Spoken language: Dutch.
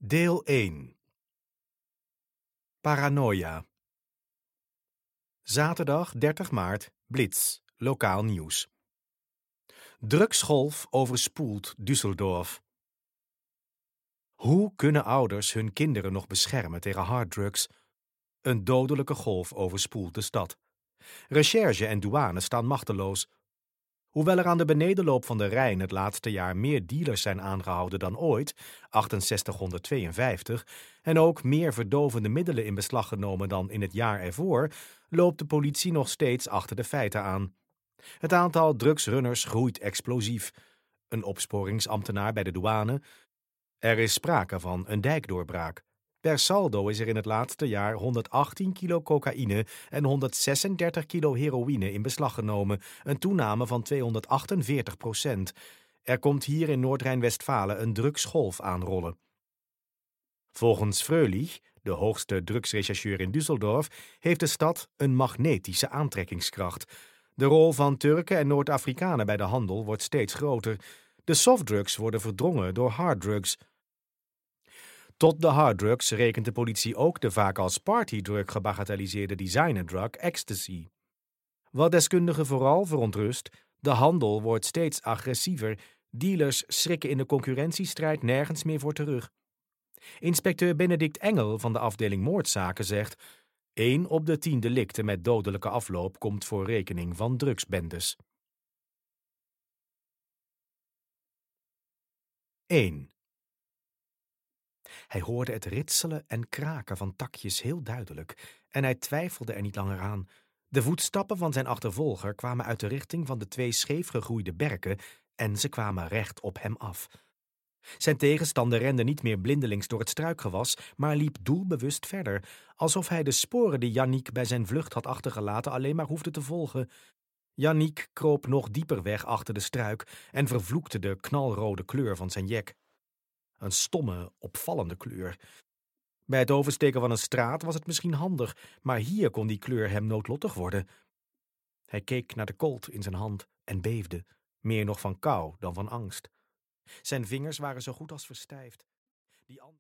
Deel 1. Paranoia. Zaterdag 30 maart, Blitz, lokaal nieuws. Drugsgolf overspoelt Düsseldorf. Hoe kunnen ouders hun kinderen nog beschermen tegen harddrugs? Een dodelijke golf overspoelt de stad. Recherche en douane staan machteloos. Hoewel er aan de benedenloop van de Rijn het laatste jaar meer dealers zijn aangehouden dan ooit, 6852, en ook meer verdovende middelen in beslag genomen dan in het jaar ervoor, loopt de politie nog steeds achter de feiten aan. Het aantal drugsrunners groeit explosief. Een opsporingsambtenaar bij de douane. Er is sprake van een dijkdoorbraak. Per saldo is er in het laatste jaar 118 kilo cocaïne en 136 kilo heroïne in beslag genomen, een toename van 248%. Er komt hier in Noord-Rijn-Westfalen een drugsgolf aanrollen. Volgens Fröhlich, de hoogste drugsrechercheur in Düsseldorf, heeft de stad een magnetische aantrekkingskracht. De rol van Turken en Noord-Afrikanen bij de handel wordt steeds groter. De softdrugs worden verdrongen door harddrugs. Tot de harddrugs rekent de politie ook de vaak als partydrug gebagatelliseerde designerdrug ecstasy. Wat deskundigen vooral verontrust, de handel wordt steeds agressiever. Dealers schrikken in de concurrentiestrijd nergens meer voor terug. Inspecteur Benedict Engel van de afdeling moordzaken zegt: 1 op de 10 delicten met dodelijke afloop komt voor rekening van drugsbendes. 1. Hij hoorde het ritselen en kraken van takjes heel duidelijk en hij twijfelde er niet langer aan. De voetstappen van zijn achtervolger kwamen uit de richting van de 2 scheef gegroeide berken en ze kwamen recht op hem af. Zijn tegenstander rende niet meer blindelings door het struikgewas, maar liep doelbewust verder, alsof hij de sporen die Yannick bij zijn vlucht had achtergelaten alleen maar hoefde te volgen. Yannick kroop nog dieper weg achter de struik en vervloekte de knalrode kleur van zijn jek. Een stomme, opvallende kleur. Bij het oversteken van een straat was het misschien handig, maar hier kon die kleur hem noodlottig worden. Hij keek naar de kolt in zijn hand en beefde, meer nog van kou dan van angst. Zijn vingers waren zo goed als verstijfd. Die